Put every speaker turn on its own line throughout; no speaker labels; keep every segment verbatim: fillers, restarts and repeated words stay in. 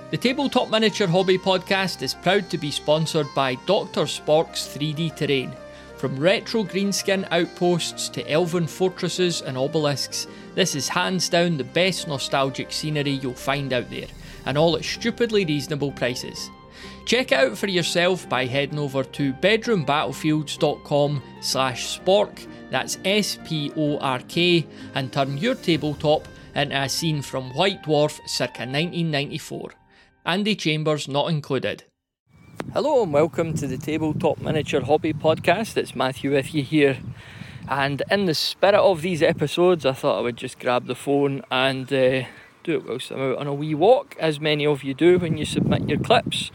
The Tabletop Miniature Hobby Podcast is proud to be sponsored by Doctor Spork's three D Terrain. From retro greenskin outposts to elven fortresses and obelisks, this is hands down the best nostalgic scenery you'll find out there, and all at stupidly reasonable prices. Check it out for yourself by heading over to bedroombattlefields.com slash spork, that's S P O R K, and turn your tabletop into a scene from White Dwarf circa nineteen ninety-four. Andy Chambers not included. Hello and welcome to the Tabletop Miniature Hobby Podcast. It's Matthew with you here. And in the spirit of these episodes, I thought I would just grab the phone and uh, do it whilst I'm out on a wee walk, as many of you do when you submit your clips.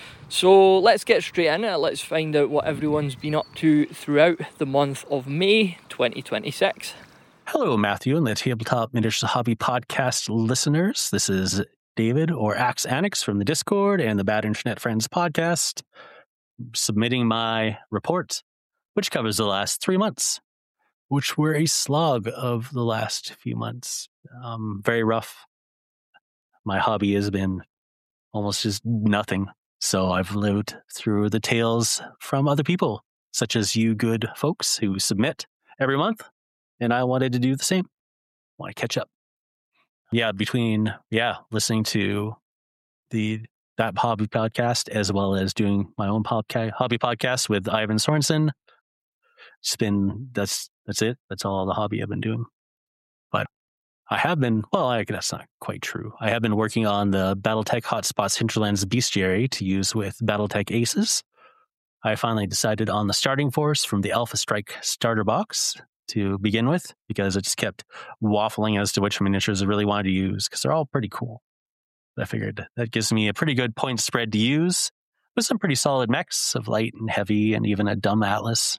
So let's get straight in it. Let's find out what everyone's been up to throughout the month of May twenty twenty-six.
Hello, Matthew and the Tabletop Miniature Hobby Podcast listeners. This is David, or Axe Annex, from the Discord and the Bad Internet Friends podcast, submitting my report, which covers the last three months, which were a slog of the last few months. Um, very rough. My hobby has been almost just nothing. So I've lived through the tales from other people, such as you good folks who submit every month. And I wanted to do the same. I want to catch up. Yeah, between, yeah, listening to the that hobby podcast, as well as doing my own podca- hobby podcast with Ivan Sorensen. It's been, that's, that's it. That's all the hobby I've been doing. But I have been, well, I guess that's not quite true. I have been working on the Battletech Hotspots Hinterlands Bestiary to use with Battletech Aces. I finally decided on the starting force from the Alpha Strike starter box to begin with, because I just kept waffling as to which miniatures I really wanted to use, because they're all pretty cool. But I figured that gives me a pretty good point spread to use, with some pretty solid mechs of light and heavy, and even a dumb Atlas.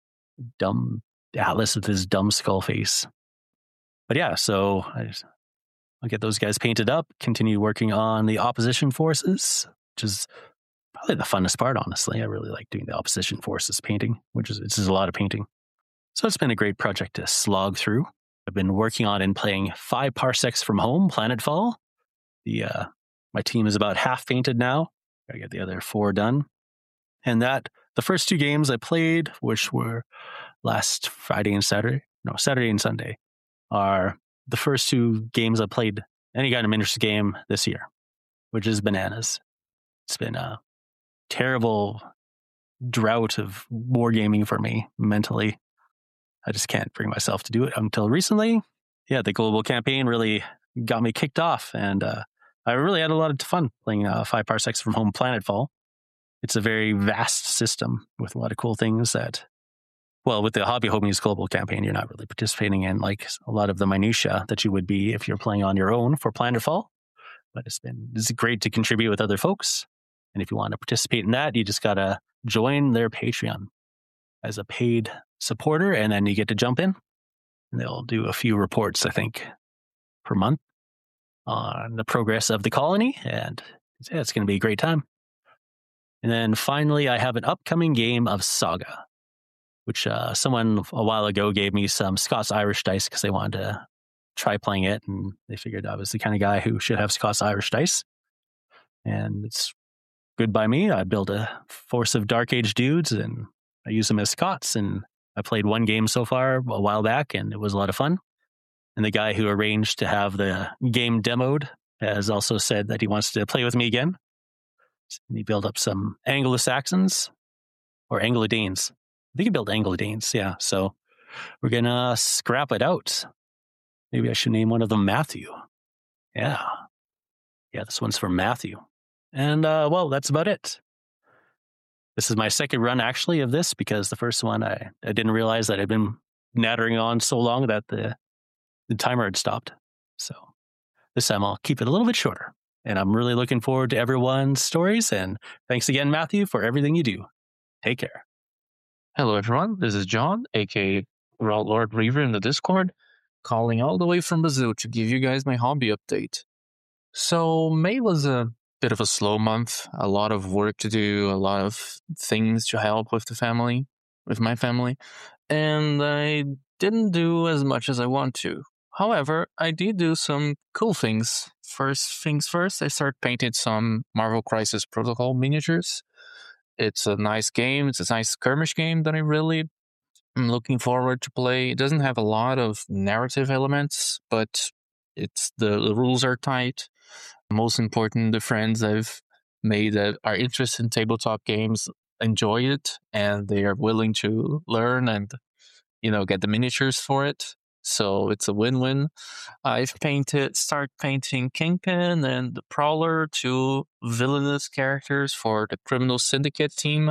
Dumb Atlas with his dumb skull face. But yeah, so I just, I'll get those guys painted up, continue working on the opposition forces, which is probably the funnest part, honestly. I really like doing the opposition forces painting, which is, it's just a lot of painting. So it's been a great project to slog through. I've been working on and playing five parsecs from home, Planetfall. The uh, my team is about half painted now. I get the other four done. And that, the first two games I played, which were last Friday and Saturday, no, Saturday and Sunday, are the first two games I played any kind of miniatures game this year, which is bananas. It's been a terrible drought of wargaming for me mentally. I just can't bring myself to do it until recently. Yeah, the global campaign really got me kicked off, and uh, I really had a lot of fun playing uh, Five Parsecs from Home Planetfall. It's a very vast system with a lot of cool things that, well, with the Hobby Homies global campaign, you're not really participating in like a lot of the minutia that you would be if you're playing on your own for Planetfall. But it's been it's great to contribute with other folks. And if you want to participate in that, you just got to join their Patreon as a paid supporter, and then you get to jump in, and they'll do a few reports, I think, per month on the progress of the colony, and yeah, it's going to be a great time. And then finally, I have an upcoming game of Saga, which uh, someone a while ago gave me some Scots-Irish dice because they wanted to try playing it, and they figured I was the kind of guy who should have Scots-Irish dice. And it's good by me. I built a force of Dark Age dudes, and I use them as Scots, and I played one game so far a while back, and it was a lot of fun. And the guy who arranged to have the game demoed has also said that he wants to play with me again. And he built up some Anglo-Saxons, or Anglo-Danes. I think he built Anglo-Danes, yeah. So we're going to scrap it out. Maybe I should name one of them Matthew. Yeah. Yeah, this one's for Matthew. And, uh, well, that's about it. This is my second run, actually, of this, because the first one, I, I didn't realize that I'd been nattering on so long that the, the timer had stopped. So this time I'll keep it a little bit shorter. And I'm really looking forward to everyone's stories. And thanks again, Matthew, for everything you do. Take care.
Hello, everyone. This is John, a k a. Lord Reaver in the Discord, calling all the way from Brazil to give you guys my hobby update. So May was a bit of a slow month, a lot of work to do, a lot of things to help with the family, with my family, and I didn't do as much as I want to. However, I did do some cool things first things first, I started painting some Marvel Crisis Protocol miniatures. It's a nice game. It's a nice skirmish game that I really am looking forward to play. It doesn't have a lot of narrative elements, but it's the, the rules are tight. Most important, the friends I've made that are interested in tabletop games enjoy it, and they are willing to learn and, you know, get the miniatures for it. So it's a win-win. I've painted, start painting Kingpin and the Prowler, two villainous characters for the Criminal Syndicate team,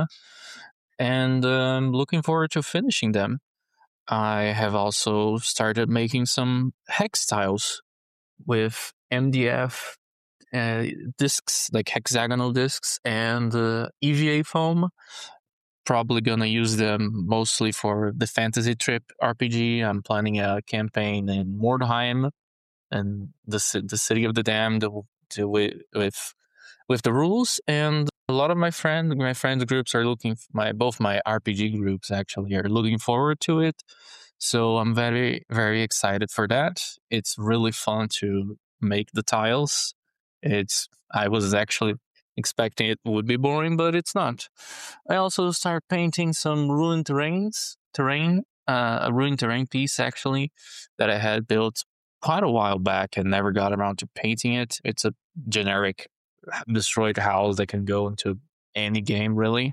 and I'm um, looking forward to finishing them. I have also started making some hex tiles with M D F uh, discs, like hexagonal discs, and uh, E V A foam. Probably gonna use them mostly for the Fantasy Trip R P G. I'm planning a campaign in Mordheim and the the City of the Damned to, with with with the rules. And a lot of my friends, my friends groups are looking. My both my R P G groups actually are looking forward to it. So I'm very very excited for that. It's really fun to make the tiles. It's I was actually expecting it would be boring, but it's not. I also start painting some ruined terrains, terrain, uh, a ruined terrain piece actually that I had built quite a while back and never got around to painting it. It's a generic destroyed house that can go into any game really.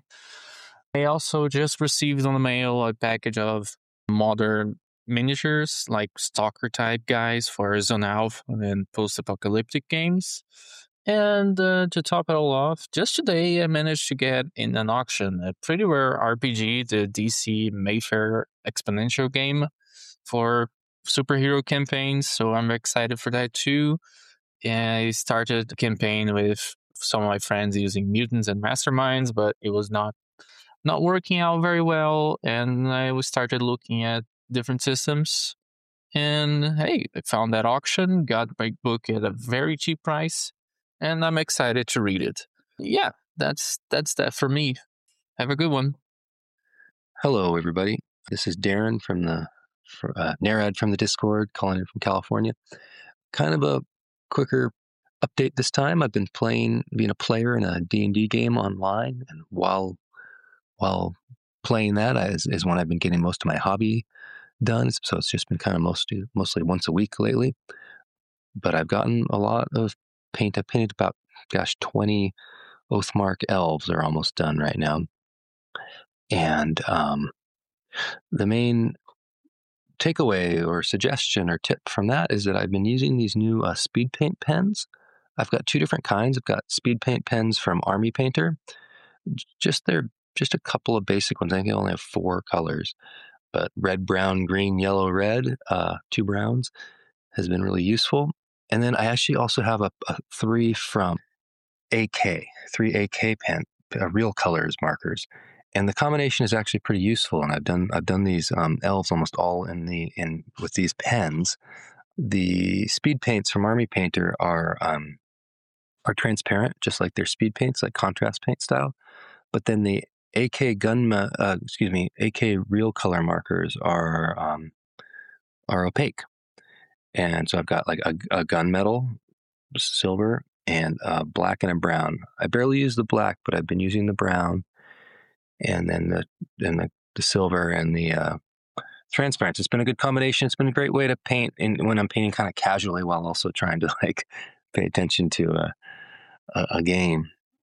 I also just received on the mail a package of modern miniatures, like stalker type guys for Zone Alpha and post-apocalyptic games. And uh, to top it all off, just today I managed to get in an auction a pretty rare R P G, the D C Mayfair Exponential game for superhero campaigns. So I'm excited for that too. And I started the campaign with some of my friends using mutants and masterminds, but it was not not working out very well. And I started looking at different systems. And hey, I found that auction, got my book at a very cheap price, and I'm excited to read it. Yeah, that's that's that for me. Have a good one.
Hello, everybody. This is Darren from the uh, Narad from the Discord, calling in from California. Kind of a quicker update this time. I've been playing, being a player in a D and D game online, and while while playing that is, is when I've been getting most of my hobby done. So it's just been kind of mostly mostly once a week lately. But I've gotten a lot of paint. I've painted about, gosh, twenty Oathmark elves are almost done right now. And um, the main takeaway or suggestion or tip from that is that I've been using these new uh, speed paint pens. I've got two different kinds. I've got speed paint pens from Army Painter. Just they're just a couple of basic ones. I think they only have four colors, but red, brown, green, yellow, red, uh, two browns has been really useful. And then I actually also have a, a three from A K, three A K pen, uh, real colors markers. And the combination is actually pretty useful. And I've done I've done these um, elves almost all in the in with these pens. The speed paints from Army Painter are um, are transparent, just like their speed paints, like contrast paint style. But then the A K gun, uh, excuse me, A K real color markers are um, are opaque. And so I've got like a, a gunmetal, silver, and a black and a brown. I barely use the black, but I've been using the brown, and then the then the, the silver and the uh, transparent. It's been a good combination. It's been a great way to paint in, when I'm painting kind of casually while also trying to like pay attention to a, a, a game.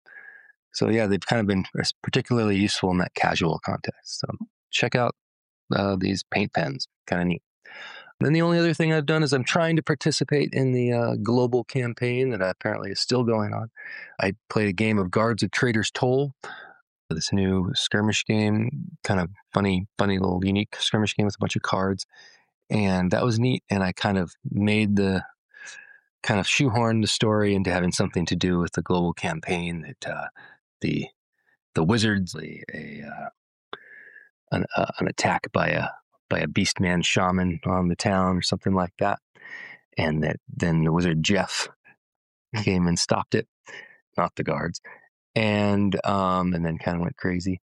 So yeah, they've kind of been particularly useful in that casual context. So check out uh, these paint pens. Kind of neat. Then the only other thing I've done is I'm trying to participate in the uh, global campaign that apparently is still going on. I played a game of Guards of Traitor's Toll, this new skirmish game, kind of funny, funny little unique skirmish game with a bunch of cards. And that was neat. And I kind of made the, kind of shoehorned the story into having something to do with the global campaign that uh, the the wizards, a, a uh, an, uh, an attack by a by a beastman shaman on the town or something like that. And that then the wizard Jeff came and stopped it, not the guards. And um, and then kind of went crazy.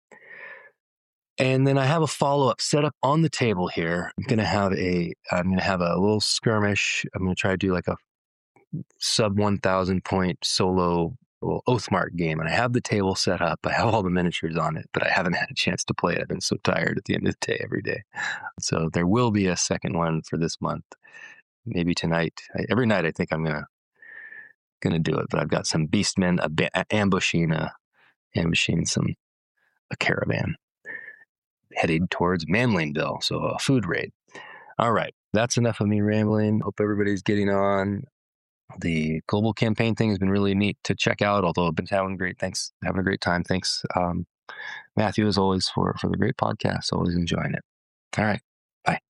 And then I have a follow-up set up on the table here. I'm gonna have a I'm gonna have a little skirmish. I'm gonna try to do like a sub one thousand point solo well, Oathmark game, and I have the table set up. I have all the miniatures on it, but I haven't had a chance to play it. I've been so tired at the end of the day every day. So there will be a second one for this month. Maybe tonight. I, every night I think I'm gonna gonna do it, but I've got some beastmen ab- ambushing a ambushing some a caravan headed towards Manlinville, so a food raid. All right, that's enough of me rambling. Hope everybody's getting on. The global campaign thing has been really neat to check out, although I've been having great thanks, having a great time. Thanks, um, Matthew, as always, for, for the great podcast. Always enjoying it. All right. Bye.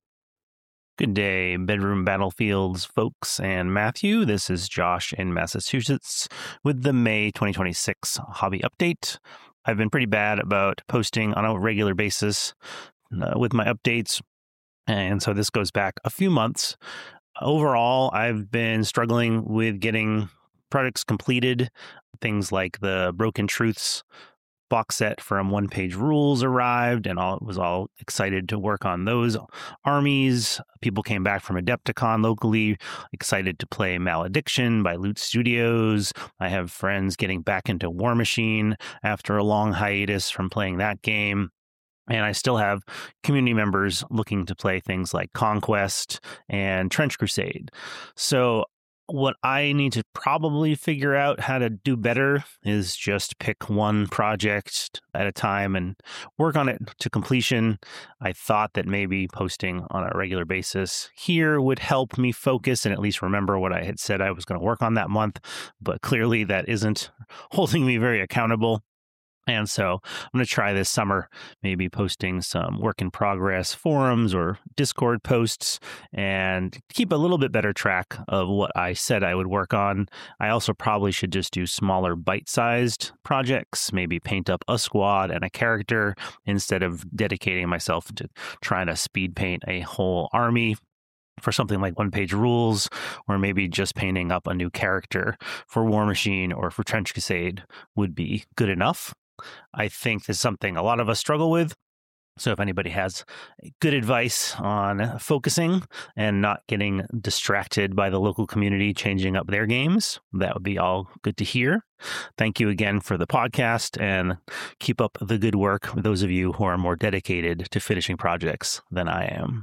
Good day, Bedroom Battlefields folks and Matthew. This is Josh in Massachusetts with the May twenty twenty-six hobby update. I've been pretty bad about posting on a regular basis uh, with my updates, and so this goes back a few months. Overall, I've been struggling with getting projects completed. Things like the Broken Truths box set from One Page Rules arrived, and I was all excited to work on those armies. People came back from Adepticon locally, excited to play Malediction by Loot Studios. I have friends getting back into War Machine after a long hiatus from playing that game. And I still have community members looking to play things like Conquest and Trench Crusade. So what I need to probably figure out how to do better is just pick one project at a time and work on it to completion. I thought that maybe posting on a regular basis here would help me focus and at least remember what I had said I was going to work on that month. But clearly that isn't holding me very accountable. And so I'm going to try this summer, maybe posting some work in progress forums or Discord posts and keep a little bit better track of what I said I would work on. I also probably should just do smaller bite-sized projects, maybe paint up a squad and a character instead of dedicating myself to trying to speed paint a whole army for something like One Page Rules, or maybe just painting up a new character for War Machine or for Trench Crusade would be good enough. I think this is something a lot of us struggle with. So if anybody has good advice on focusing and not getting distracted by the local community changing up their games, that would be all good to hear. Thank you again for the podcast and keep up the good work with those of you who are more dedicated to finishing projects than I am.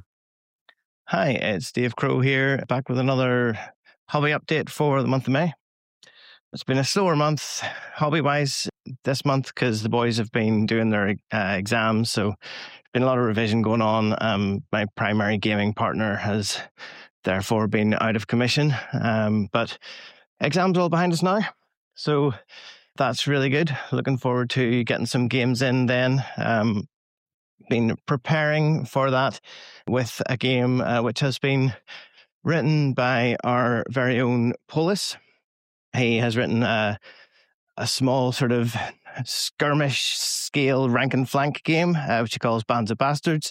Hi, it's Dave Crow here, back with another hobby update for the month of May. It's been a slower month hobby-wise this month because the boys have been doing their uh, exams, so there's been a lot of revision going on. Um, my primary gaming partner has therefore been out of commission, um, but exams all behind us now, so that's really good. Looking forward to getting some games in then. Um, been preparing for that with a game uh, which has been written by our very own Polis. He has written a, a small sort of skirmish scale rank and flank game, uh, which he calls Bands of Bastards,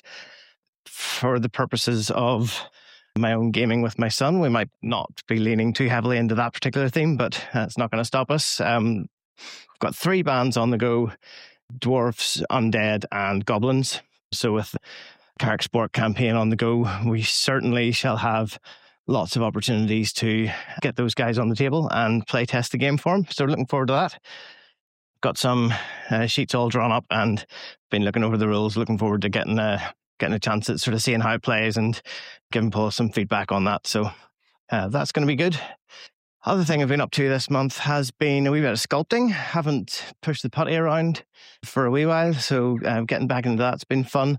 for the purposes of my own gaming with my son. We might not be leaning too heavily into that particular theme, but that's not going to stop us. Um, we've got three bands on the go: dwarfs, undead, and goblins. So with Carrick Sport campaign on the go, we certainly shall have lots of opportunities to get those guys on the table and play test the game for them. So looking forward to that. Got some uh, sheets all drawn up and been looking over the rules. Looking forward to getting a, getting a chance at sort of seeing how it plays and giving Paul some feedback on that. So uh, that's going to be good. Other thing I've been up to this month has been a wee bit of sculpting. Haven't pushed the putty around for a wee while, so uh, getting back into that's been fun.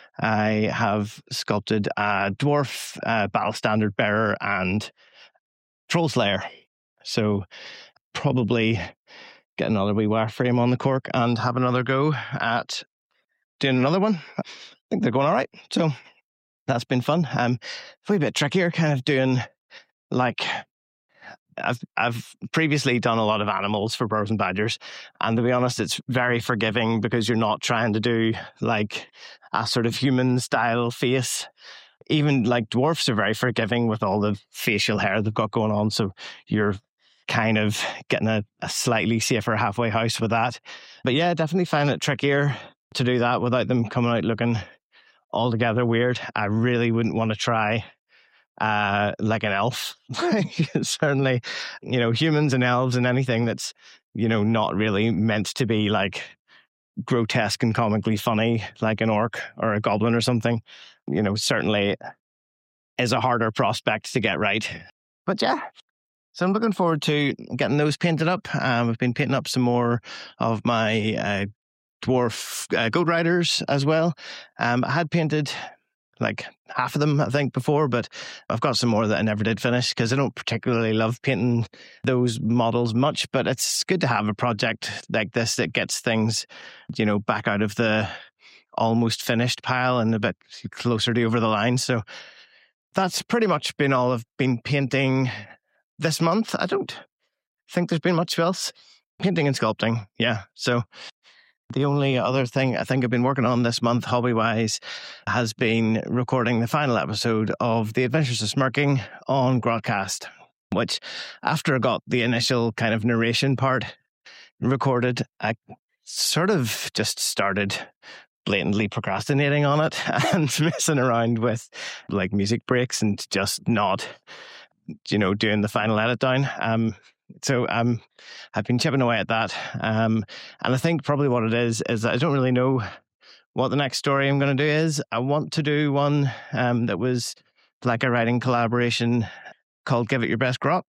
I have sculpted a dwarf, uh, battle standard bearer, and troll slayer. So probably get another wee wireframe on the cork and have another go at doing another one. I think they're going all right. So that's been fun. Um, a wee bit trickier, kind of doing like I've I've previously done a lot of animals for Burrs and Badgers, and to be honest, it's very forgiving because you're not trying to do like a sort of human style face. Even like dwarfs are very forgiving with all the facial hair they've got going on, so you're kind of getting a, a slightly safer halfway house with that. But yeah, definitely find it trickier to do that without them coming out looking altogether weird. I really wouldn't want to try uh, like an elf. Certainly, you know, humans and elves and anything that's, you know, not really meant to be like grotesque and comically funny, like an orc or a goblin or something, you know, certainly is a harder prospect to get right. But yeah, so I'm looking forward to getting those painted up. Um, I've been painting up some more of my uh, dwarf uh, goat riders as well. Um, I had painted like half of them, I think, before, but I've got some more that I never did finish because I don't particularly love painting those models much, but it's good to have a project like this that gets things, you know, back out of the almost finished pile and a bit closer to over the line. So that's pretty much been all I've been painting this month. I don't think there's been much else. Painting and sculpting, yeah. So the only other thing I think I've been working on this month, hobby-wise, has been recording the final episode of The Adventures of Smirking on Grotcast, which, after I got the initial kind of narration part recorded, I sort of just started blatantly procrastinating on it and messing around with like music breaks and just not, you know, doing the final edit down. Um, So um, I've been chipping away at that. Um, and I think probably what it is, is that I don't really know what the next story I'm going to do is. I want to do one um, that was like a writing collaboration called Give It Your Best Grot.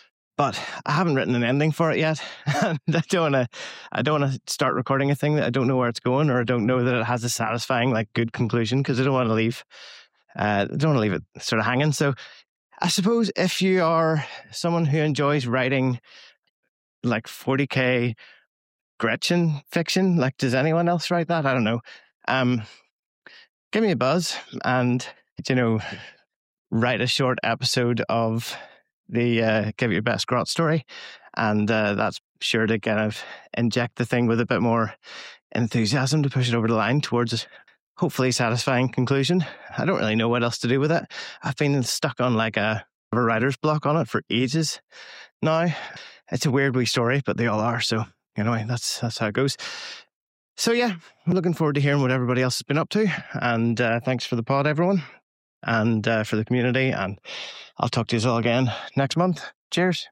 But I haven't written an ending for it yet. I don't want to I don't want to start recording a thing that I don't know where it's going, or I don't know that it has a satisfying, like, good conclusion, because I don't want to leave, uh, I don't want to leave it sort of hanging. So I suppose if you are someone who enjoys writing like forty K Gretchen fiction, like, does anyone else write that? I don't know. Um, give me a buzz and, you know, write a short episode of the uh, Give It Your Best Grot story. And uh, that's sure to kind of inject the thing with a bit more enthusiasm to push it over the line towards hopefully satisfying conclusion. I don't really know what else to do with it. I've been stuck on like a, a writer's block on it for ages now. It's a weird wee story, but they all are. So anyway, that's that's how it goes. So yeah, I'm looking forward to hearing what everybody else has been up to. And uh, thanks for the pod, everyone, and uh, for the community. And I'll talk to you all again next month. Cheers.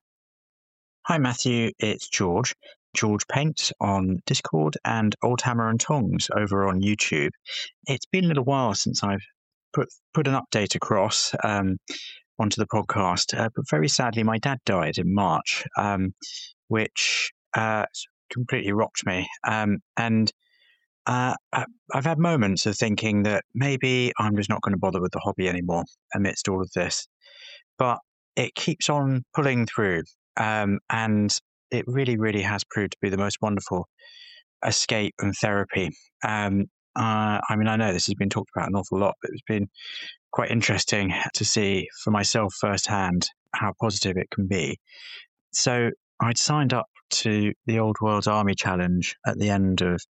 Hi, Matthew. It's George. George Paints on Discord and Old Hammer and Tongs over on YouTube. It's been a little while since I've put put an update across um, onto the podcast, uh, but very sadly, my dad died in March, um, which uh, completely rocked me. Um, and uh, I've had moments of thinking that maybe I'm just not going to bother with the hobby anymore amidst all of this, but it keeps on pulling through, um, and it really, really has proved to be the most wonderful escape and therapy. Um, uh, I mean, I know this has been talked about an awful lot, but it's been quite interesting to see for myself firsthand how positive it can be. So I'd signed up to the Old World Army Challenge at the end of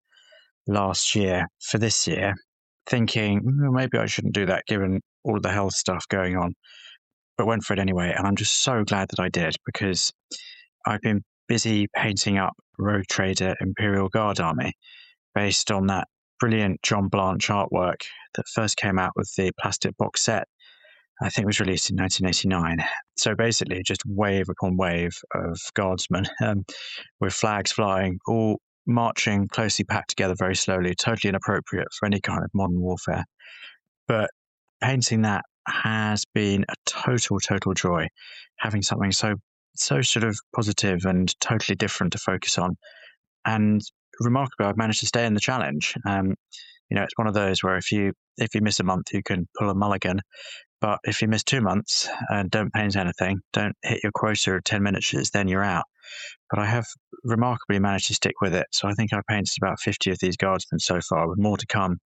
last year for this year, thinking well, maybe I shouldn't do that given all of the health stuff going on, but went for it anyway. And I'm just so glad that I did, because I've been busy painting up Rogue Trader Imperial Guard Army based on that brilliant John Blanche artwork that first came out with the plastic box set. I think it was released in nineteen eighty-nine. So basically just wave upon wave of guardsmen um, with flags flying, all marching closely packed together very slowly, totally inappropriate for any kind of modern warfare. But painting that has been a total, total joy, having something so so sort of positive and totally different to focus on. And remarkably, I've managed to stay in the challenge. Um, you know, it's one of those where if you if you miss a month, you can pull a mulligan. But if you miss two months and don't paint anything, don't hit your quota of ten miniatures, then you're out. But I have remarkably managed to stick with it. So I think I've painted about fifty of these guardsmen so far, with more to come.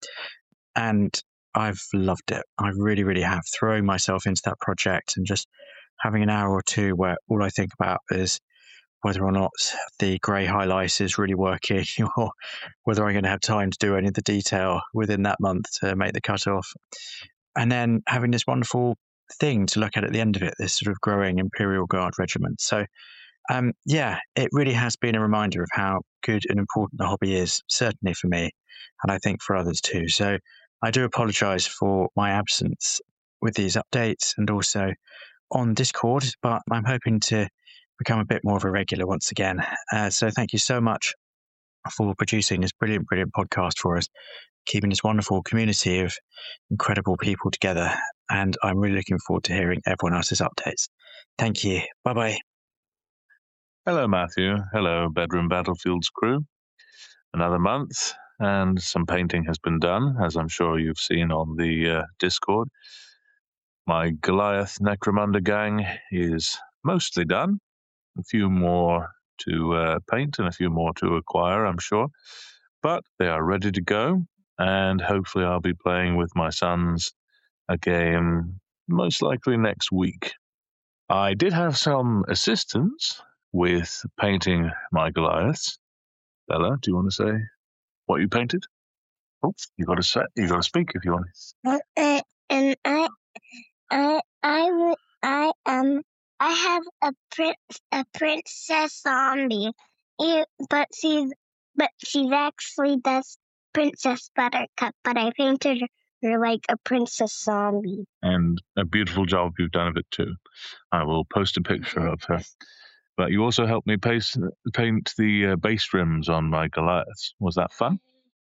And I've loved it. I really, really have. Throwing myself into that project and just having an hour or two where all I think about is whether or not the grey highlight is really working, or whether I'm going to have time to do any of the detail within that month to make the cutoff. And then having this wonderful thing to look at at the end of it, this sort of growing Imperial Guard regiment. So, um, yeah, it really has been a reminder of how good and important the hobby is, certainly for me, and I think for others too. So I do apologise for my absence with these updates and also on Discord, but I'm hoping to become a bit more of a regular once again. Uh, so thank you so much for producing this brilliant, brilliant podcast for us, keeping this wonderful community of incredible people together. And I'm really looking forward to hearing everyone else's updates. Thank you. Bye-bye.
Hello, Matthew. Hello, Bedroom Battlefields crew. Another month, and some painting has been done, as I'm sure you've seen on the uh, Discord. My Goliath Necromunda gang is mostly done. A few more to uh, paint and a few more to acquire, I'm sure. But they are ready to go, and hopefully I'll be playing with my sons a game most likely next week. I did have some assistance with painting my Goliaths. Bella, do you want to say what you painted? Oh, you got to say, you got to speak if you want.
Uh, uh, and I, I, I, I, um, I have a prince, a princess zombie. It, but she's, but she's actually this Princess Buttercup. But I painted her like a princess zombie.
And a beautiful job you've done of it too. I will post a picture of her. But you also helped me paste, paint the uh, base rims on my Goliaths. Was that fun?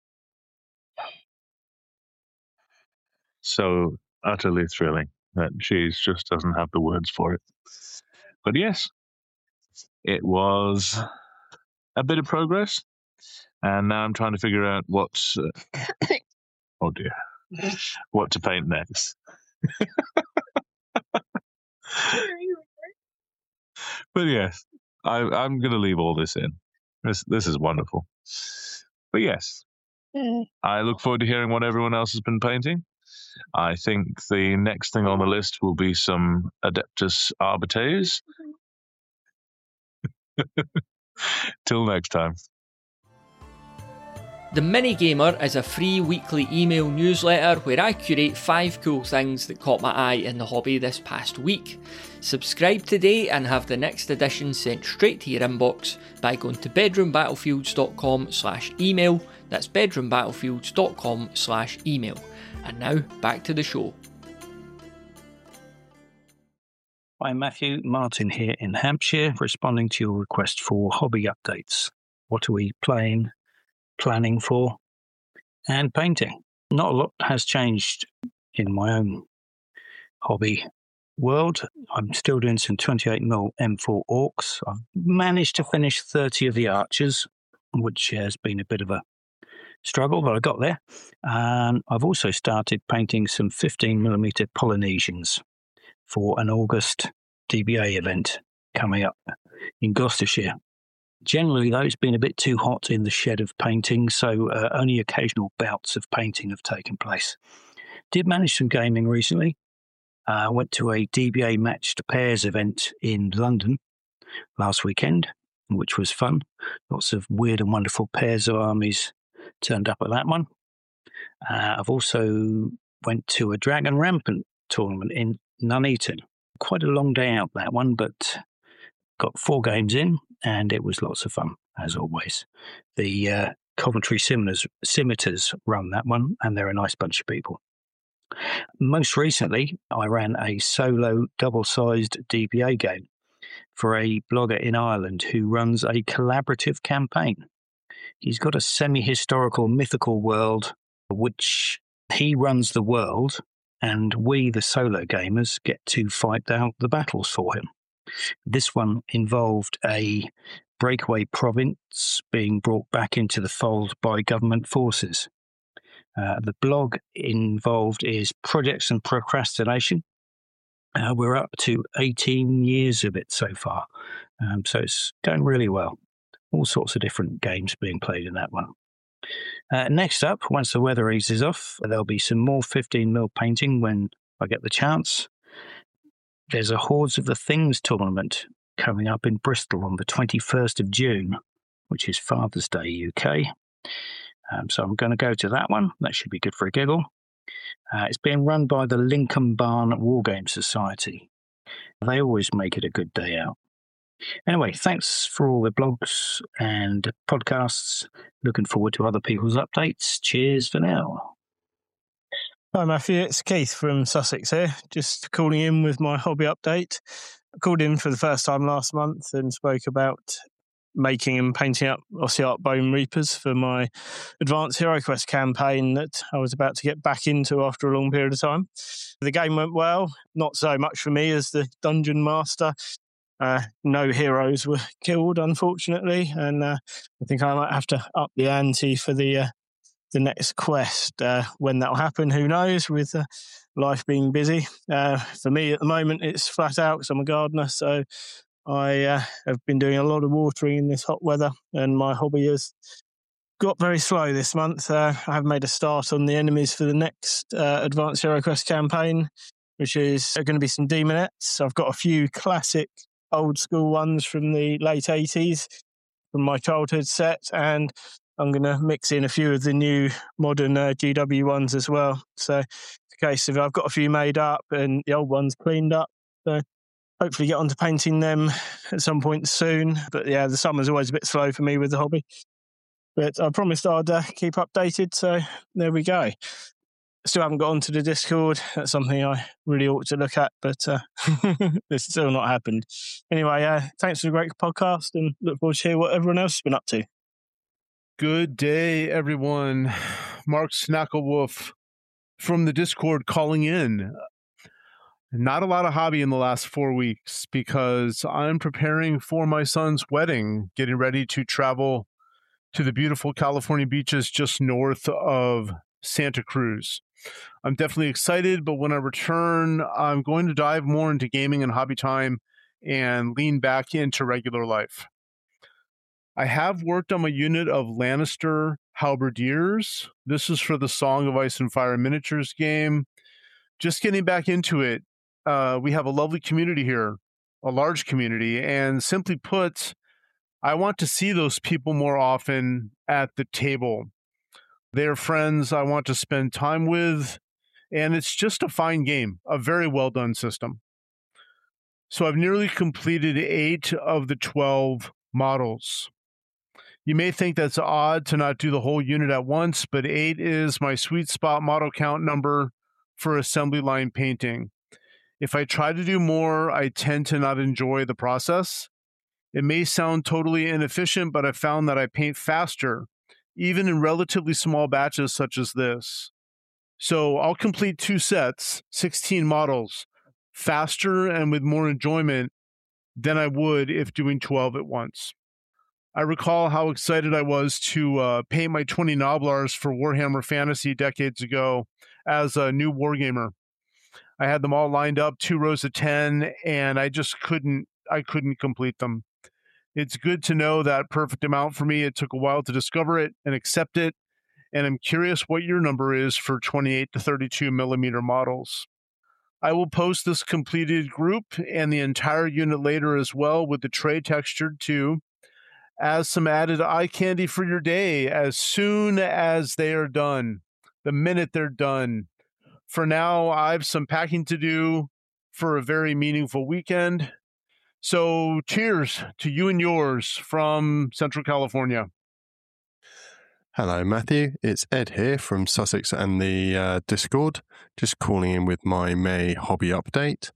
So utterly thrilling that she just doesn't have the words for it. But yes, it was a bit of progress. And now I'm trying to figure out what's... Uh, oh dear. What to paint next. But yes, I, I'm going to leave all this in. This this is wonderful. But yes,
Mm.
I look forward to hearing what everyone else has been painting. I think the next thing on the list will be some Adeptus Arbites. Till next time.
The Minigamer is a free weekly email newsletter where I curate five cool things that caught my eye in the hobby this past week. Subscribe today and have the next edition sent straight to your inbox by going to bedroombattlefields.com slash email. That's bedroombattlefields.com slash email. And now, back to the show.
I'm Matthew Martin here in Hampshire, responding to your request for hobby updates. What are we playing, planning for, and painting? Not a lot has changed in my own hobby world. I'm still doing some twenty-eight millimeter M four Orcs. I've managed to finish thirty of the Archers, which has been a bit of a struggle, but I got there. And I've also started painting some fifteen millimeter Polynesians for an August D B A event coming up in Gloucestershire. Generally, though, it's been a bit too hot in the shed of painting, so uh, only occasional bouts of painting have taken place. Did manage some gaming recently. I uh, went to a D B A matched pairs event in London last weekend, which was fun. Lots of weird and wonderful pairs of armies turned up at that one. Uh, I've also went to a Dragon Rampant tournament in Nuneaton. Quite a long day out, that one, but got four games in, and it was lots of fun, as always. The uh, Coventry Scimitars, Scimitars run that one, and they're a nice bunch of people. Most recently, I ran a solo double-sized D B A game for a blogger in Ireland who runs a collaborative campaign. He's got a semi-historical mythical world, which he runs the world, and we, the solo gamers, get to fight out the battles for him. This one involved a breakaway province being brought back into the fold by government forces. Uh, the blog involved is Projects and Procrastination. Uh, we're up to eighteen years of it so far, um, so it's going really well. All sorts of different games being played in that one. Uh, next up, once the weather eases off, there'll be some more fifteen millimeter painting when I get the chance. There's a Hordes of the Things tournament coming up in Bristol on the twenty-first of June, which is Father's Day U K. Um, so I'm going to go to that one. That should be good for a giggle. Uh, it's being run by the Lincoln Barn Wargame Society. They always make it a good day out. Anyway, thanks for all the blogs and podcasts. Looking forward to other people's updates. Cheers for now.
Hi Matthew, it's Keith from Sussex here, just calling in with my hobby update. I called in for the first time last month and spoke about making and painting up Ossiarch Bone Reapers for my Advanced Hero Quest campaign that I was about to get back into after a long period of time. The game went well, not so much for me as the Dungeon Master. Uh, no heroes were killed, unfortunately, and uh, I think I might have to up the ante for the uh, the next quest. Uh, when that'll happen, who knows, with uh, life being busy. Uh, for me at the moment, it's flat out because I'm a gardener, so I uh, have been doing a lot of watering in this hot weather, and my hobby has got very slow this month. Uh, I have made a start on the enemies for the next uh, Advanced Hero Quest campaign, which is going to be some demonettes. I've got a few classic old school ones from the late eighties from my childhood set, and I'm going to mix in a few of the new modern uh, G W ones as well. So it's a case of I've got a few made up and the old ones cleaned up. So hopefully get onto painting them at some point soon. But yeah, the summer's always a bit slow for me with the hobby. But I promised I'd uh, keep updated, so there we go. Still haven't got onto the Discord. That's something I really ought to look at, but uh, it's still not happened. Anyway, uh, thanks for the great podcast and look forward to hear what everyone else has been up to.
Good day, everyone. Mark Snacklewolf from the Discord calling in. Not a lot of hobby in the last four weeks because I'm preparing for my son's wedding, getting ready to travel to the beautiful California beaches just north of Santa Cruz. I'm definitely excited, but when I return, I'm going to dive more into gaming and hobby time and lean back into regular life. I have worked on my unit of Lannister Halberdiers. This is for the Song of Ice and Fire miniatures game. Just getting back into it. Uh, we have a lovely community here, a large community, and simply put, I want to see those people more often at the table. They're friends I want to spend time with, and it's just a fine game, a very well done system. So I've nearly completed eight of the twelve models. You may think that's odd to not do the whole unit at once, but eight is my sweet spot model count number for assembly line painting. If I try to do more, I tend to not enjoy the process. It may sound totally inefficient, but I found that I paint faster, even in relatively small batches such as this. So I'll complete two sets, sixteen models, faster and with more enjoyment than I would if doing twelve at once. I recall how excited I was to uh, paint my twenty Noblars for Warhammer Fantasy decades ago as a new wargamer. I had them all lined up, two rows of ten, and I just couldn't, I couldn't complete them. It's good to know that perfect amount for me. It took a while to discover it and accept it, and I'm curious what your number is for twenty-eight to thirty-two millimeter models. I will post this completed group and the entire unit later as well with the tray textured too, as some added eye candy for your day as soon as they are done, the minute they're done. For now, I have some packing to do for a very meaningful weekend. So cheers to you and yours from Central California.
Hello, Matthew. It's Ed here from Sussex and the uh, Discord, just calling in with my May hobby update.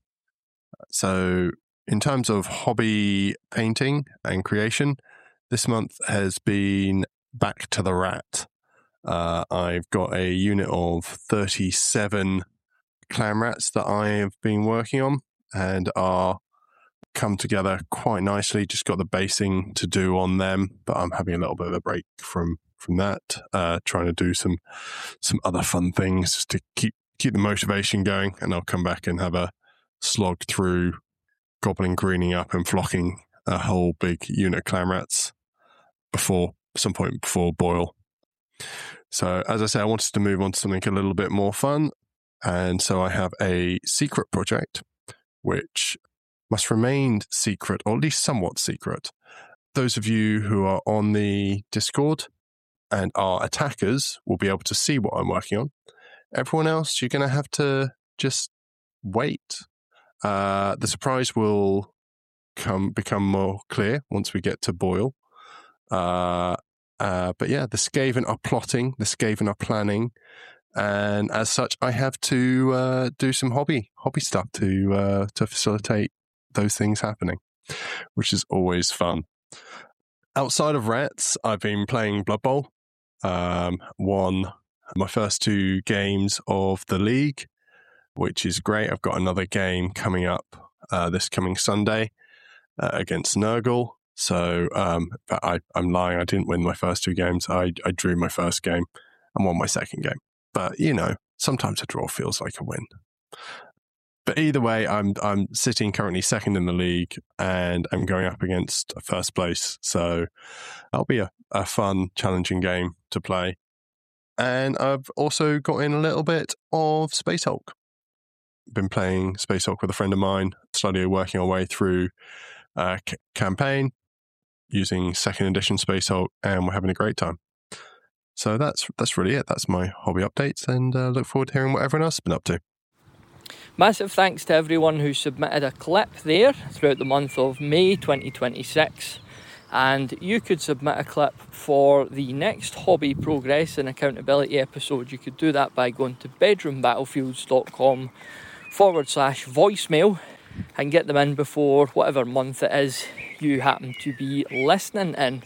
So in terms of hobby painting and creation, this month has been back to the rat. Uh, I've got a unit of thirty-seven clan rats that I've been working on and are come together quite nicely. Just got the basing to do on them, but I'm having a little bit of a break from from that, uh, trying to do some some other fun things just to keep keep the motivation going, and I'll come back and have a slog through goblin greening up and flocking a whole big unit of clan rats before some point before boil. So as I say, I wanted to move on to something a little bit more fun, and so I have a secret project which must remain secret, or at least somewhat secret. Those of you who are on the Discord and are attackers will be able to see what I'm working on. Everyone else, you're going to have to just wait. Uh, the surprise will come become more clear once we get to boil. Uh, uh, but yeah, the Skaven are plotting, the Skaven are planning, and as such, I have to uh, do some hobby hobby stuff to uh, to facilitate those things happening, which is always fun. Outside of Rats, I've been playing Blood Bowl. Um, won my first two games of the league, which is great. I've got another game coming up uh, this coming Sunday uh, against Nurgle. So um, I, I'm lying. I didn't win my first two games. I, I drew my first game and won my second game. But, you know, sometimes a draw feels like a win. But either way, I'm I'm sitting currently second in the league, and I'm going up against first place. So that'll be a, a fun, challenging game to play. And I've also got in a little bit of Space Hulk. Been playing Space Hulk with a friend of mine, slowly working our way through a c- campaign using second edition Space Hulk, and we're having a great time. So that's that's really it. That's my hobby updates, and uh, look forward to hearing what everyone else has been up to.
Massive thanks to everyone who submitted a clip there throughout the month of May twenty twenty-six. And you could submit a clip for the next Hobby Progress and Accountability episode. You could do that by going to bedroombattlefields.com forward slash voicemail and get them in before whatever month it is you happen to be listening in.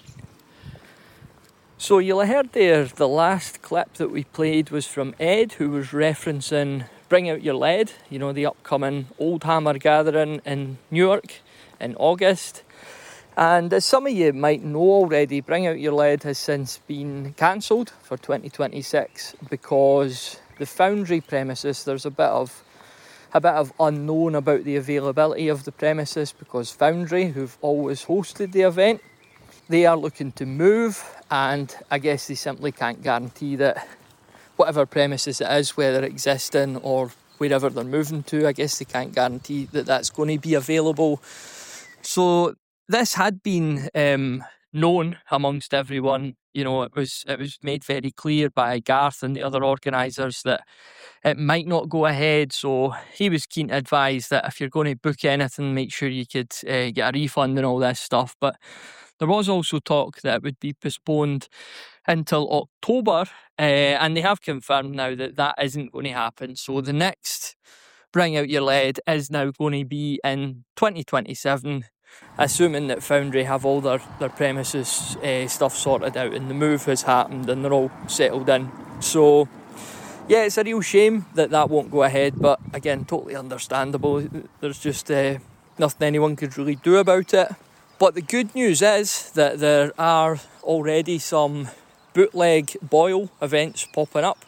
So you'll have heard there, the last clip that we played was from Ed, who was referencing Bring Out Your Lead, you know, the upcoming Oldhammer gathering in Newark in August. And as some of you might know already, Bring Out Your Lead has since been cancelled for twenty twenty-six because the Foundry premises, there's a bit of a bit of unknown about the availability of the premises, because Foundry, who've always hosted the event, they are looking to move, and I guess they simply can't guarantee that whatever premises it is, whether existing or wherever they're moving to, I guess they can't guarantee that that's going to be available. So this had been um, known amongst everyone. You know, it was it was made very clear by Garth and the other organisers that it might not go ahead. So he was keen to advise that if you're going to book anything, make sure you could uh, get a refund and all this stuff. But there was also talk that it would be postponed until October, uh, and they have confirmed now that that isn't going to happen. So the next Bring Out Your Lead is now going to be in twenty twenty-seven, assuming that Foundry have all their, their premises uh, stuff sorted out and the move has happened and they're all settled in. So yeah, it's a real shame that that won't go ahead, but again, totally understandable. There's just uh, nothing anyone could really do about it. But the good news is that there are already some bootleg Boyle events popping up.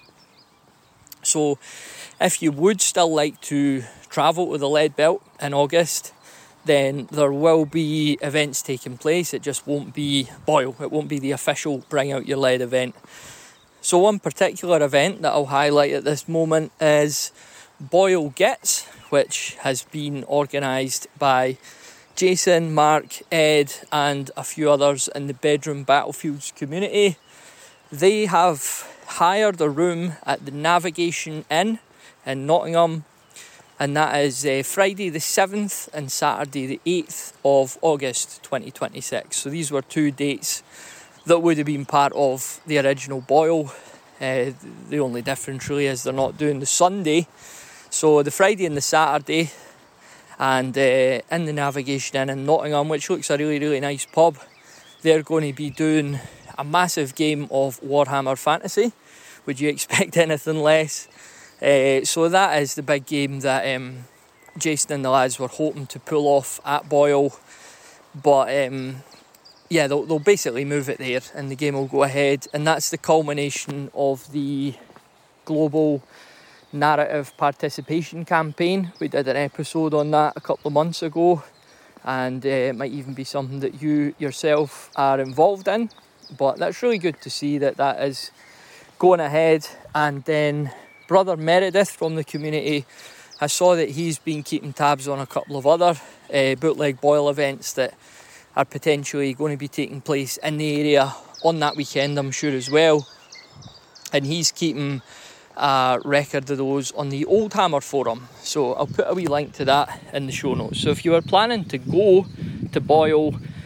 So if you would still like to travel to the Lead Belt in August, then there will be events taking place. It just won't be Boyle. It won't be the official Bring Out Your Lead event. So one particular event that I'll highlight at this moment is Boyle Gets, which has been organised by Jason, Mark, Ed and a few others in the Bedroom Battlefields community. They have hired a room at the Navigation Inn in Nottingham, and that is uh, Friday the seventh and Saturday the eighth of August twenty twenty-six. So these were two dates that would have been part of the original Boyle. Uh, the only difference really is they're not doing the Sunday. So the Friday and the Saturday, and uh, in the Navigation Inn in Nottingham, which looks a really, really nice pub, they're going to be doing a massive game of Warhammer Fantasy. Would you expect anything less? Uh, so that is the big game that um, Jason and the lads were hoping to pull off at Boyle. But um, yeah, they'll, they'll basically move it there and the game will go ahead. And that's the culmination of the global narrative participation campaign. We did an episode on that a couple of months ago, and uh, it might even be something that you yourself are involved in. But that's really good to see that that is going ahead. And then Brother Meredith from the community, I saw that he's been keeping tabs on a couple of other uh, bootleg Boyle events that are potentially going to be taking place in the area on that weekend, I'm sure, as well. And he's keeping a record of those on the Oldhammer forum. So I'll put a wee link to that in the show notes. So if you were planning to go to Boyle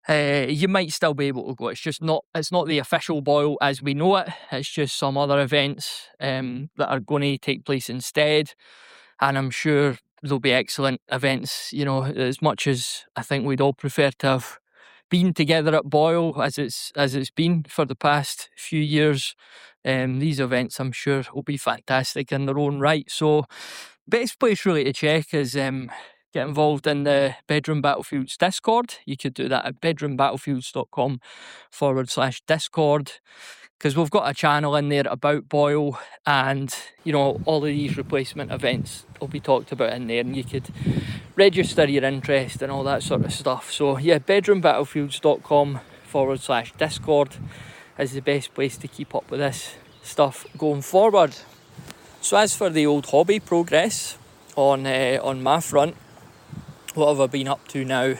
uh, you might still be able to go. It's just not, it's not the official Boyle as we know it. It's just some other events um, that are going to take place instead. And I'm sure there'll be excellent events, you know, as much as I think we'd all prefer to have been together at Boyle as it's as it's been for the past few years. Um, these events, I'm sure, will be fantastic in their own right. So, best place really to check is um, get involved in the Bedroom Battlefields Discord. You could do that at bedroombattlefields.com forward slash Discord, because we've got a channel in there about Boyle, and you know, all of these replacement events will be talked about in there, and you could register your interest and all that sort of stuff. So yeah, bedroombattlefields.com forward slash Discord is the best place to keep up with this stuff going forward. So as for the old hobby progress on uh, on my front, what have I been up to now?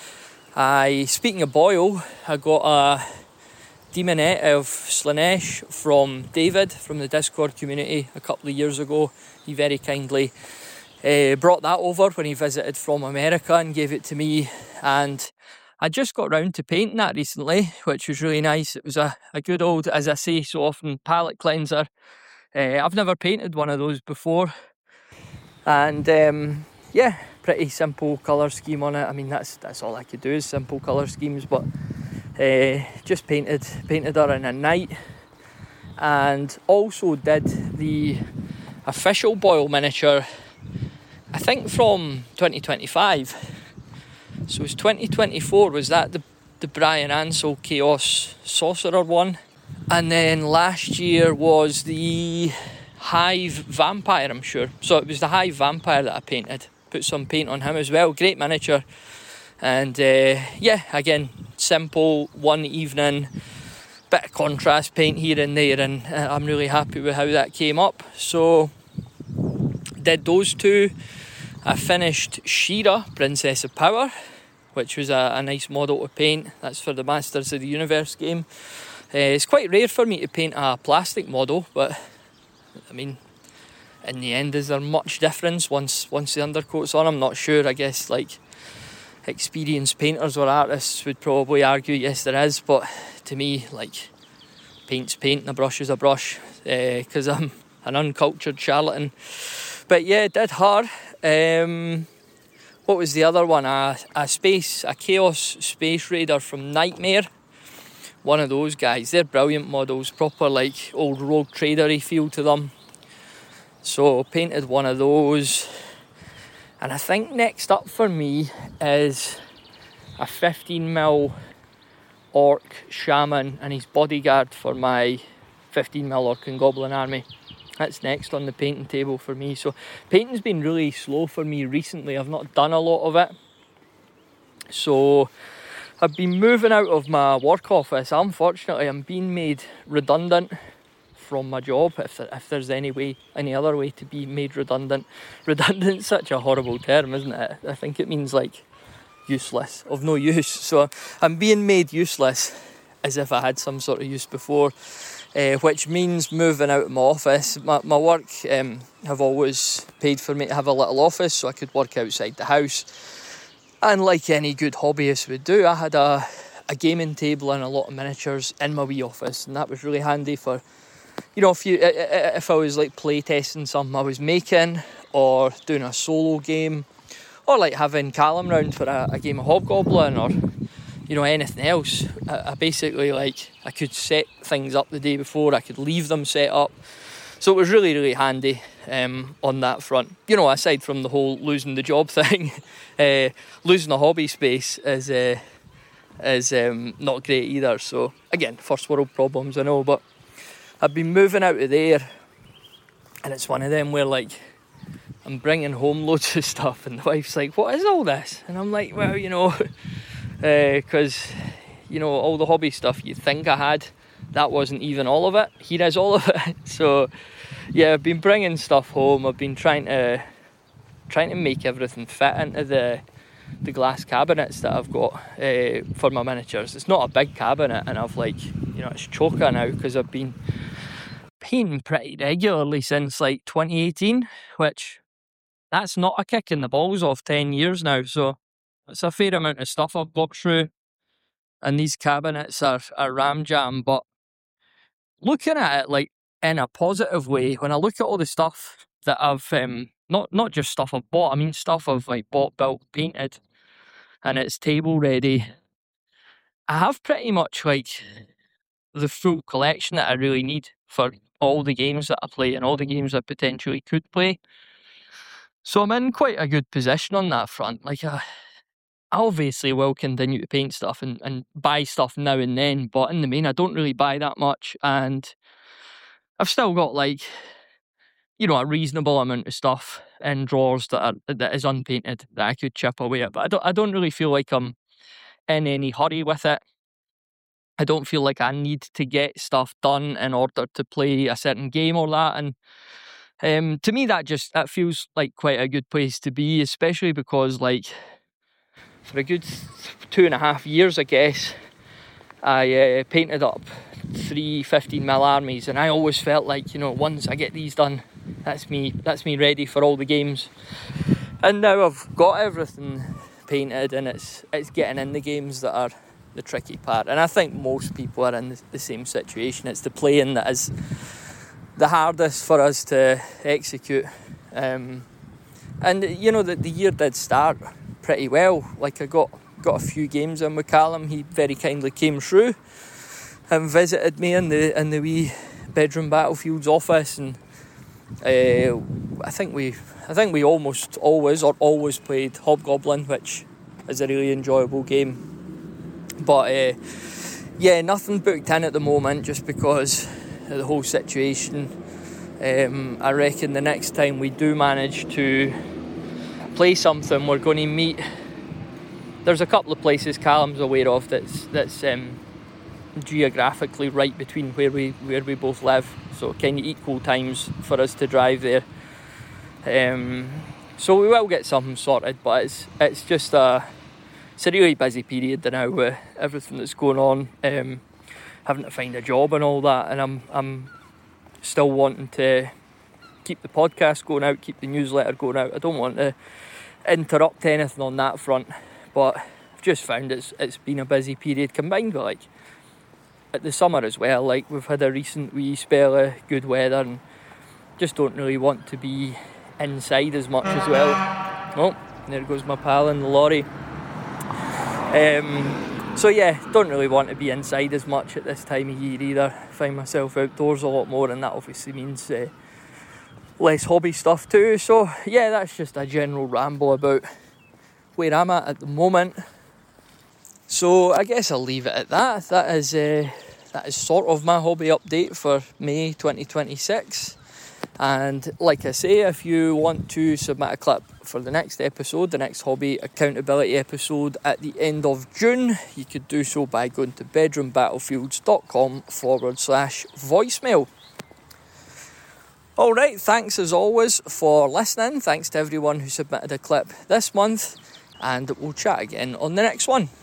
I, speaking of Boyle, I got a Demonette of Slaanesh from David from the Discord community a couple of years ago. He very kindly uh, brought that over when he visited from America and gave it to me, and I just got round to painting that recently, which was really nice. It was a, a good old, as I say so often, palette cleanser. Uh, I've never painted one of those before, and um, yeah, pretty simple colour scheme on it. I mean, that's that's all I could do is simple colour schemes, but uh, just painted painted her in a night, and also did the official Boyle miniature, I think from twenty twenty-five. So it was twenty twenty-four, was that the, the Brian Ansell Chaos Sorcerer one? And then last year was the Hive Vampire, I'm sure. So it was the Hive Vampire that I painted. Put some paint on him as well. Great miniature. And uh, yeah, again, simple, one evening, bit of contrast paint here and there, and uh, I'm really happy with how that came up. So did those two. I finished She-Ra, Princess of Power, which was a, a nice model to paint. That's for the Masters of the Universe game. Uh, it's quite rare for me to paint a plastic model, but I mean, in the end, is there much difference once once the undercoat's on? I'm not sure. I guess like experienced painters or artists would probably argue yes there is, but to me, like, paint's paint and a brush is a brush, because uh, I'm an uncultured charlatan. But yeah, did her. Um, what was the other one? A, a space, a Chaos Space Raider from Nightmare. One of those guys. They're brilliant models, proper like old Rogue Trader-y feel to them. So painted one of those. And I think next up for me is a fifteen mil Orc Shaman and his bodyguard for my fifteen mil Orc and Goblin army. That's next on the painting table for me. So painting's been really slow for me recently. I've not done a lot of it. So I've been moving out of my work office. Unfortunately, I'm being made redundant from my job, if there, if there's any way, any other way to be made redundant. Redundant's such a horrible term, isn't it? I think it means like useless, of no use. So I'm being made useless as if I had some sort of use before, uh, which means moving out of my office. My, my work um, have always paid for me to have a little office so I could work outside the house. And like any good hobbyist would do, I had a, a gaming table and a lot of miniatures in my wee office, and that was really handy for, you know, if you if I was like play testing something I was making, or doing a solo game, or like having Callum round for a, a game of Hobgoblin, or you know, anything else. I, I basically like I could set things up the day before, I could leave them set up. So it was really, really handy um, on that front. You know, aside from the whole losing the job thing, uh, losing a hobby space is uh, is um, not great either. So again, first world problems, I know, but I've been moving out of there, and it's one of them where like I'm bringing home loads of stuff, and the wife's like, "What is all this?" And I'm like, "Well, you know, because uh, you know, all the hobby stuff you think I had, that wasn't even all of it. Here is all of it." So yeah, I've been bringing stuff home. I've been trying to trying to make everything fit into the the glass cabinets that I've got uh, for my miniatures. It's not a big cabinet, and I've like, you know, it's choker now because I've been painting pretty regularly since like twenty eighteen, which that's not a kick in the balls of ten years now. So it's a fair amount of stuff I've got through. and these cabinets are, are ram jam, but looking at it like in a positive way, when I look at all the stuff that I've, um, not, not just stuff I've bought, I mean stuff I've like bought, built, painted, and it's table ready, I have pretty much like the full collection that I really need for all the games that I play and all the games I potentially could play. So I'm in quite a good position on that front. Like, I, I obviously will continue to paint stuff and, and buy stuff now and then, but in the main, I don't really buy that much, and I've still got like, you know, a reasonable amount of stuff in drawers that are that is unpainted that I could chip away at. But I don't, I don't really feel like I'm in any hurry with it. I don't feel like I need to get stuff done in order to play a certain game or that. And um, to me, that just that feels like quite a good place to be, especially because, like, for a good two and a half years, I guess, I uh, painted up three fifteen mil armies, and I always felt like, you know, once I get these done, that's me, that's me ready for all the games. And now I've got everything painted, and it's it's getting in the games that are the tricky part. And I think most people are in the, the same situation. It's the playing that is the hardest for us to execute. Um, and you know, the, the year did start pretty well. Like, I got got a few games in with Callum. He very kindly came through and visited me in the in the wee bedroom Battlefields office, and uh, I think we I think we almost always or always played Hobgoblin, which is a really enjoyable game. But uh, yeah, nothing booked in at the moment, just because of the whole situation. Um, I reckon the next time we do manage to play something, we're going to meet. There's a couple of places Callum's aware of that's that's um, geographically right between where we where we both live, so kind of equal times for us to drive there. Um, so we will get something sorted, but it's it's just a it's a really busy period now with everything that's going on, um, having to find a job and all that, and I'm I'm still wanting to keep the podcast going out, keep the newsletter going out. I don't want to interrupt anything on that front, but I've just found it's it's been a busy period, combined with, like, at the summer as well. Like, we've had a recent wee spell of good weather, and just don't really want to be inside as much as well. Oh, there goes my pal in the lorry. Um, so yeah, don't really want to be inside as much at this time of year either. Find myself outdoors a lot more, and that obviously means uh, less hobby stuff too. So yeah, that's just a general ramble about where I'm at at the moment. So I guess I'll leave it at that. That is uh, that is sort of my hobby update for May twenty twenty-six. And like I say, if you want to submit a clip for the next episode, the next hobby accountability episode at the end of June, you could do so by going to bedroombattlefields.com forward slash voicemail. Alright, thanks as always for listening. Thanks to everyone who submitted a clip this month, and we'll chat again on the next one.